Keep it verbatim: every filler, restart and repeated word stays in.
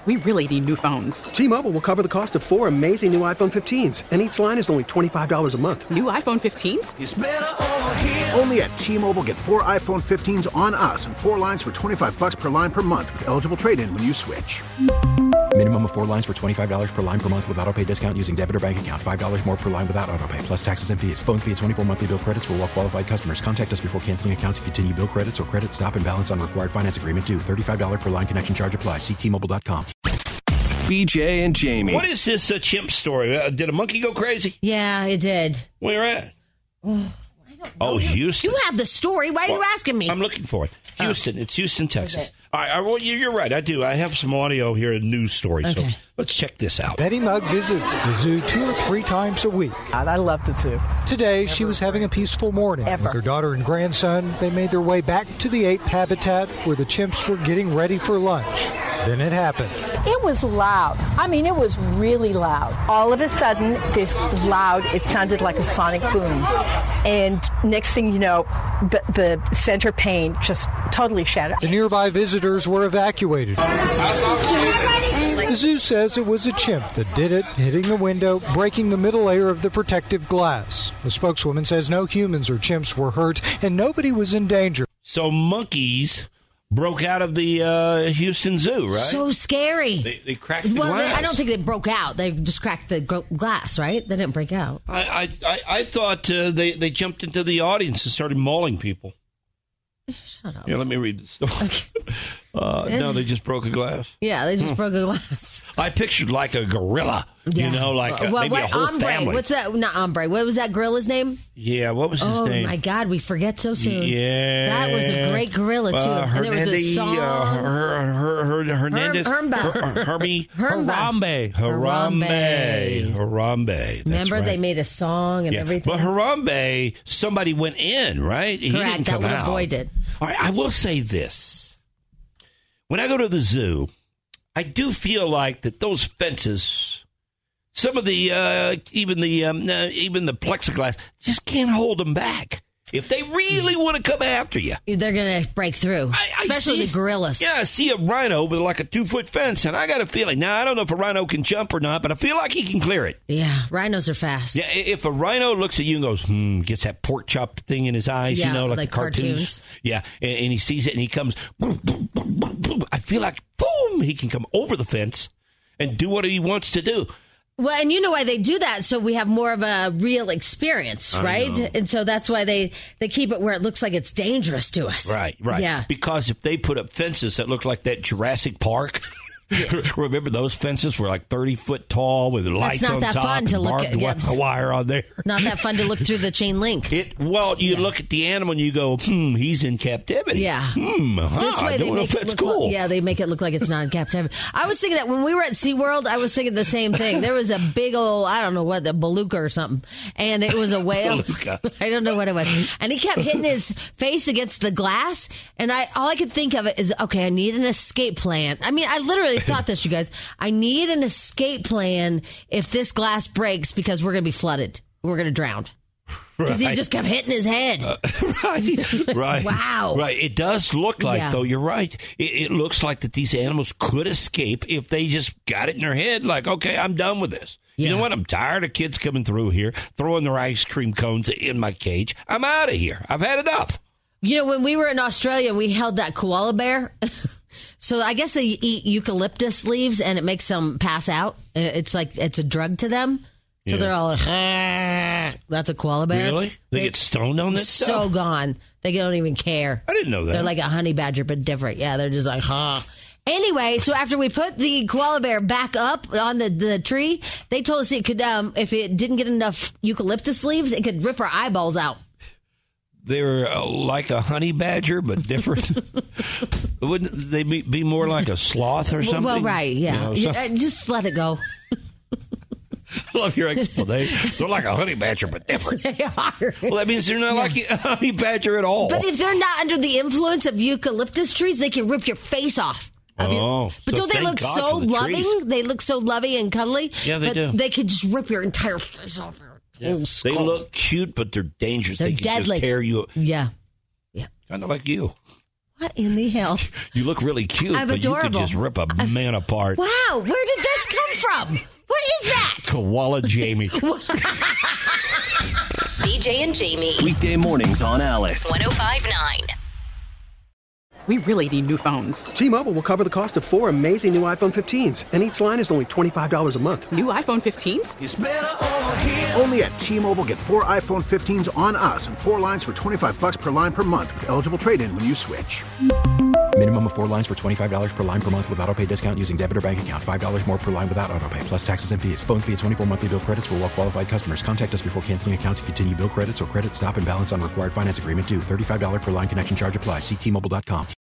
we really need new phones. T-Mobile will cover the cost of four amazing new iPhone fifteens, and each line is only twenty-five dollars a month. New iPhone fifteens? It's better over here. Only at T-Mobile, get four iPhone fifteens on us and four lines for twenty-five dollars per line per month with eligible trade-in when you switch. Minimum of four lines for twenty-five dollars per line per month with autopay discount using debit or bank account. five dollars more per line without autopay, plus taxes and fees. Phone fee at twenty-four monthly bill credits for well-qualified customers. Contact us before canceling account to continue bill credits or credit stop and balance on required finance agreement due. thirty-five dollars per line connection charge applies. See T Mobile dot com. B J and Jamie. What is this uh, chimp story? Uh, did a monkey go crazy? Yeah, it did. Where at? Oh, oh Houston. You have the story. Why are well, you asking me? I'm looking for it. Houston. Oh. It's Houston, Texas. Okay. All right. Well, you're right. I do. I have some audio here, a news story. Okay. So let's check this out. Betty Mugg visits the zoo two or three times a week. I love the zoo. Today, Ever. she was having a peaceful morning. Ever. With her daughter and grandson, they made their way back to the ape habitat where the chimps were getting ready for lunch. Then it happened. It was loud. I mean, it was really loud. All of a sudden, this loud, it sounded like a sonic boom. And next thing you know, the, the center pane just totally shattered. The nearby visitors were evacuated. The zoo says it was a chimp that did it, hitting the window, breaking the middle layer of the protective glass. The spokeswoman says no humans or chimps were hurt and nobody was in danger. So monkeys broke out of the uh, Houston Zoo, right? So scary. They, they cracked the well, glass. Well, I don't think they broke out. They just cracked the glass, right? They didn't break out. I I, I, I thought uh, they, they jumped into the audience and started mauling people. Shut up. Yeah, let me read the story. Uh, no, they just broke a glass. Yeah, they just hmm. broke a glass. I pictured like a gorilla, yeah. you know, like a, well, maybe what, a whole ombre. family. What's that? Not ombre. What was that gorilla's name? Yeah, what was his oh, name? Oh, my God, we forget so soon. Yeah. That was a great gorilla, too. Uh, and there was a song. Uh, her, her, her, Hernandez. Herm, Her, Hermie. Harambe. Harambe. Harambe. Remember, right. they made a song and yeah. everything? But Harambe, somebody went in, right? He Correct. didn't that come little out. boy did. All right, I will say this. When I go to the zoo, I do feel like that those fences, some of the, uh, even the, um, uh, even the plexiglass, just can't hold them back. If they really want to come after you, they're going to break through, I, I especially see, the gorillas. Yeah, I see a rhino with like a two-foot fence, and I got a feeling. Now, I don't know if a rhino can jump or not, but I feel like he can clear it. Yeah, rhinos are fast. Yeah, if a rhino looks at you and goes, hmm, gets that pork chop thing in his eyes, yeah, you know, like, like the cartoons. cartoons. Yeah, and, and he sees it, and he comes, boom, boom, boom, boom, boom. I feel like, boom, he can come over the fence and do what he wants to do. Well, and you know why they do that? So we have more of a real experience, right? And so that's why they, they keep it where it looks like it's dangerous to us. Right, right. Yeah. Because if they put up fences that look like that Jurassic Park, yeah. Remember those fences were like thirty foot tall with lights on top. That's not that fun to look at. Yeah. Wire on there. Not that fun to look through the chain link. It well, you yeah. look at the animal and you go, hmm, he's in captivity. Yeah. Hmm. Huh, this way I they don't know make if it that's look cool. Like, yeah, they make it look like it's not in captivity. I was thinking that when we were at SeaWorld, I was thinking the same thing. There was a big old, I don't know what, the beluga or something, and it was a whale. I don't know what it was, and he kept hitting his face against the glass, and I all I could think of it is, okay, I need an escape plan. I mean, I literally thought this, you guys. I need an escape plan if this glass breaks because we're going to be flooded. We're going to drown. Because right. he just kept hitting his head. Uh, right, right. Wow. Right. It does look like, yeah. though, you're right. It, it looks like that these animals could escape if they just got it in their head, like, okay, I'm done with this. Yeah. You know what? I'm tired of kids coming through here, throwing their ice cream cones in my cage. I'm out of here. I've had enough. You know, when we were in Australia, we held that koala bear. So I guess they eat eucalyptus leaves and it makes them pass out. It's like it's a drug to them. So yeah. they're all like, ah, that's a koala bear. Really? They, they get stoned on this so stuff? So gone. They don't even care. I didn't know that. They're like a honey badger, but different. Yeah, they're just like, huh. Anyway, so after we put the koala bear back up on the, the tree, they told us it could, um, if it didn't get enough eucalyptus leaves, it could rip our eyeballs out. They were uh, like a honey badger, but different. Wouldn't they be, be more like a sloth or something? Well, right, yeah. You know, so- Just let it go. I love your explanation. They're like a honey badger, but different. They are. Well, that means they're not yeah. like a honey badger at all. But if they're not under the influence of eucalyptus trees, they can rip your face off. Oh, your, but so don't they look God so the loving? trees. They look so lovey and cuddly. Yeah, they but do. They could just rip your entire face off. Yeah. They look cute, but they're dangerous. They're they can deadly. Just tear you. Yeah. Yeah. Kind of like you. What in the hell? You look really cute, I'm but adorable. you could just rip a I'm, man apart. Wow, where did this come from? What is that? Koala Jamie. B J and Jamie. Weekday mornings on Alice. one oh five point nine. We really need new phones. T-Mobile will cover the cost of four amazing new iPhone fifteens, and each line is only twenty-five dollars a month. New iPhone fifteens? It's better over here. Only at T-Mobile, get four iPhone fifteens on us and four lines for twenty-five bucks per line per month with eligible trade-in when you switch. Minimum of four lines for twenty-five dollars per line per month with autopay discount using debit or bank account. five dollars more per line without autopay, plus taxes and fees. Phone fee at twenty-four monthly bill credits for well-qualified customers. Contact us before canceling account to continue bill credits or credit stop and balance on required finance agreement due. thirty-five dollars per line connection charge applies. See T Mobile dot com.